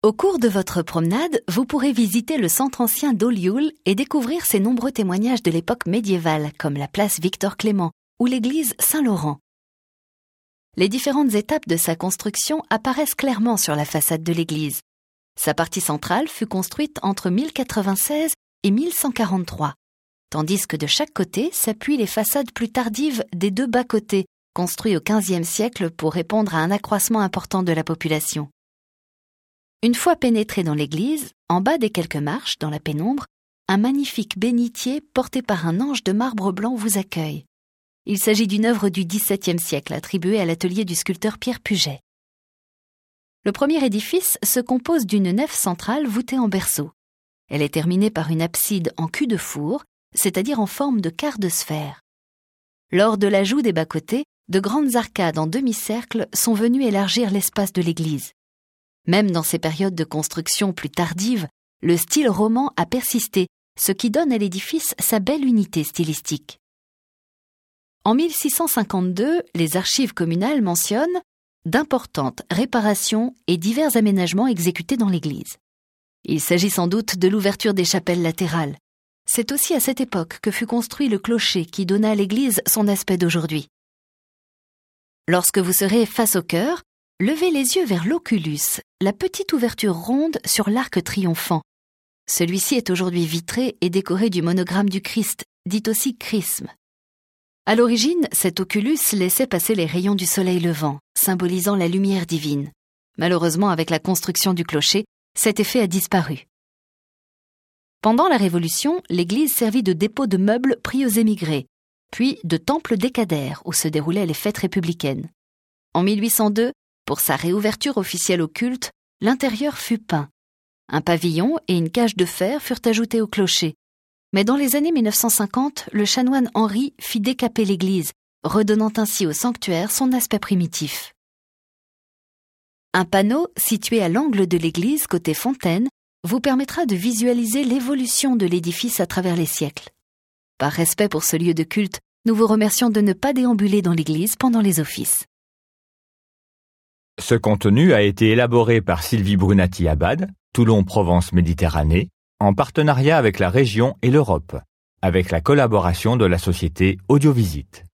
Au cours de votre promenade, vous pourrez visiter le centre ancien d'Ollioules et découvrir ses nombreux témoignages de l'époque médiévale, comme la place Victor-Clément ou l'église Saint-Laurent. Les différentes étapes de sa construction apparaissent clairement sur la façade de l'église. Sa partie centrale fut construite entre 1096 et 1143, tandis que de chaque côté s'appuient les façades plus tardives des deux bas-côtés, construits au XVe siècle pour répondre à un accroissement important de la population. Une fois pénétré dans l'église, en bas des quelques marches, dans la pénombre, un magnifique bénitier porté par un ange de marbre blanc vous accueille. Il s'agit d'une œuvre du XVIIe siècle attribuée à l'atelier du sculpteur Pierre Puget. Le premier édifice se compose d'une nef centrale voûtée en berceau. Elle est terminée par une abside en cul de four, c'est-à-dire en forme de quart de sphère. Lors de l'ajout des bas-côtés, de grandes arcades en demi-cercle sont venues élargir l'espace de l'église. Même dans ces périodes de construction plus tardives, le style roman a persisté, ce qui donne à l'édifice sa belle unité stylistique. En 1652, les archives communales mentionnent d'importantes réparations et divers aménagements exécutés dans l'église. Il s'agit sans doute de l'ouverture des chapelles latérales. C'est aussi à cette époque que fut construit le clocher qui donna à l'église son aspect d'aujourd'hui. Lorsque vous serez face au chœur, levez les yeux vers l'oculus, la petite ouverture ronde sur l'arc triomphant. Celui-ci est aujourd'hui vitré et décoré du monogramme du Christ, dit aussi chrisme. À l'origine, cet oculus laissait passer les rayons du soleil levant, symbolisant la lumière divine. Malheureusement, avec la construction du clocher, cet effet a disparu. Pendant la Révolution, l'église servit de dépôt de meubles pris aux émigrés, puis de temple décadaire où se déroulaient les fêtes républicaines. En 1802, pour sa réouverture officielle au culte, l'intérieur fut peint. Un pavillon et une cage de fer furent ajoutés au clocher. Mais dans les années 1950, le chanoine Henri fit décaper l'église, redonnant ainsi au sanctuaire son aspect primitif. Un panneau situé à l'angle de l'église côté fontaine vous permettra de visualiser l'évolution de l'édifice à travers les siècles. Par respect pour ce lieu de culte, nous vous remercions de ne pas déambuler dans l'église pendant les offices. Ce contenu a été élaboré par Sylvie Brunati-Abad, Toulon Provence Méditerranée, en partenariat avec la région et l'Europe, avec la collaboration de la société Audiovisite.